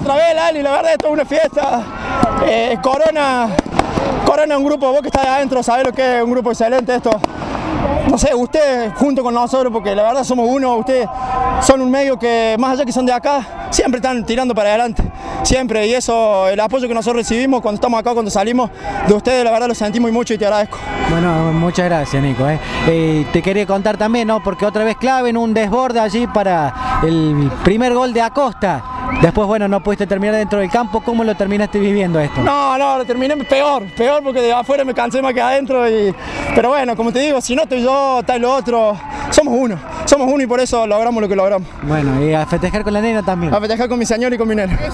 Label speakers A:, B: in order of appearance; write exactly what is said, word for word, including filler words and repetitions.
A: otra vez, Lali, la verdad esto es una fiesta. Eh, Corona, Corona es un grupo, vos que estás adentro, sabés lo que es un grupo excelente esto. No sé, ustedes junto con nosotros, porque la verdad somos uno, ustedes son un medio que más allá que son de acá, siempre están tirando para adelante, siempre, y eso, el apoyo que nosotros recibimos cuando estamos acá, cuando salimos de ustedes, la verdad lo sentimos mucho y te agradezco.
B: Bueno, muchas gracias, Nico. ¿eh? Eh, te quería contar también, ¿no? Porque otra vez clave en un desborde allí para el primer gol de Acosta. Después, bueno, no pudiste terminar dentro del campo. ¿Cómo lo terminaste viviendo esto?
A: No, no, lo terminé peor, peor porque de afuera me cansé más que adentro. Y... Pero bueno, como te digo, si no estoy yo, está el otro. Somos uno, somos uno y por eso logramos lo que logramos.
B: Bueno, y a festejar con la nena también.
A: A festejar con mi señor y con mi nena.